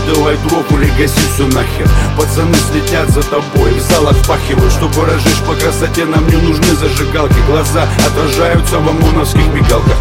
накидывай дров или гаси все нахер. Пацаны слетят за тобой, в залах впахивают. Чтобы разжечь по красоте, нам не нужны зажигалки. Глаза отражаются в ОМОНовских мигалках.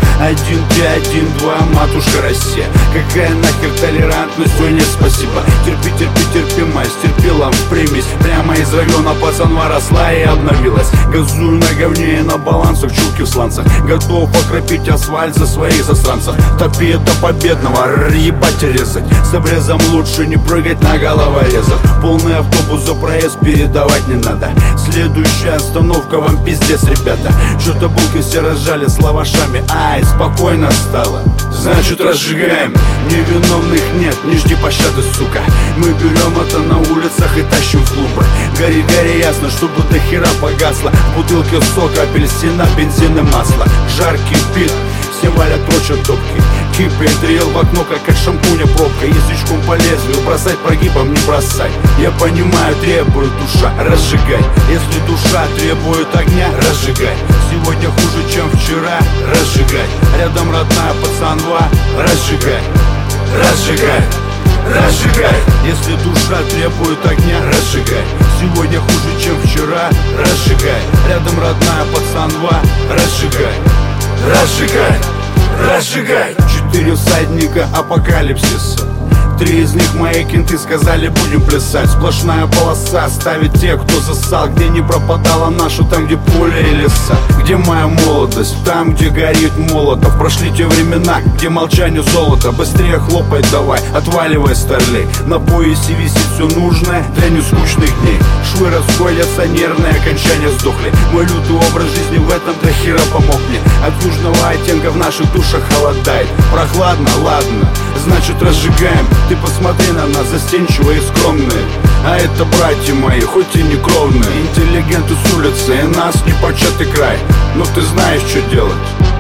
1Т1-2, матушка Россия. Какая нахер толерантность? Ой, нет, спасибо. Терпи, терпи, терпи, мать, терпила в примесь. Прямо из района пацанва росла и обновилась. Газую на говне и на балансах, чулки в сланцах. Готов покропить асфальт за своих засранцев. Топи до победного, ебать и резать. С обрезом лучше не прыгать на головорезов. Полный автобус за проезд передавать не надо. Следующая остановка, вам пиздец, ребята. Что-то булки все разжали с лавашами. Ай, спокойно стало. Значит, разжигаем. Невиновных нет, не жди пощады, сука. Мы берем это на улицах и тащим в клубы. Гори, гори, ясно, чтобы до хера погасла. В бутылке сока, апельсина, бензин и масло. Жаркий бит, все валят прочь от топки. Кипит дрел в окно, как от шампуня пробка. Язычком по лезвию, бросать прогибом не бросай. Я понимаю, требует душа, разжигай. Если душа требует огня, разжигай. Сегодня хуже, чем вчера, разжигай. Рядом родная пацанва, разжигай. Разжигай, разжигай. Если душа требует огня, разжигай. Сегодня хуже, чем вчера, разжигай. Рядом родная пацанва, разжигай. Разжигай, разжигай. 4 всадника апокалипсиса. 3 из них мои кенты сказали, будем плясать. Сплошная полоса ставит те, кто засал. Где не пропадала наша, там где поле и леса. Где моя молодость, там где горит молотов. Прошли те времена, где молчание золото. Быстрее хлопай давай, отваливай старлей. На поясе висит все нужное для нескучных дней. Швы расходятся, нервные окончания сдохли. Мой лютый образ жизни в этом до хера помог мне. От южного оттенка в наших душах холодает. Прохладно, ладно, значит разжигаем. Ты посмотри на нас, застенчивые и скромные. А это братья мои, хоть и не кровные. Интеллигенты с улицы, и нас непочатый край. Но ты знаешь, что делать.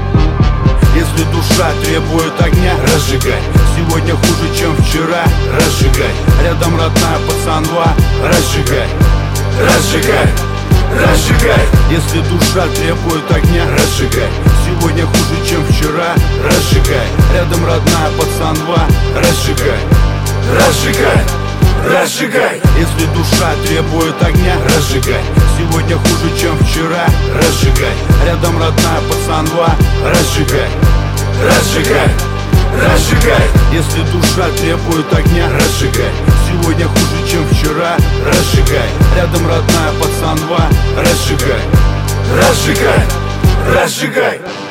Если душа требует огня, разжигай. Сегодня хуже, чем вчера, разжигай. Рядом родная пацанва, разжигай. Разжигай, разжигай. Если душа требует огня, разжигай. Сегодня хуже, чем вчера, разжигай. Рядом родная пацанва, разжигай. Разжигай, разжигай. Если душа требует огня, разжигай. Сегодня хуже, чем вчера, разжигай. Рядом родная пацанва, разжигай. Разжигай, разжигай. Если душа требует огня, разжигай. Сегодня хуже, чем вчера, разжигай. Рядом родная пацанва, разжигай. Разжигай, разжигай.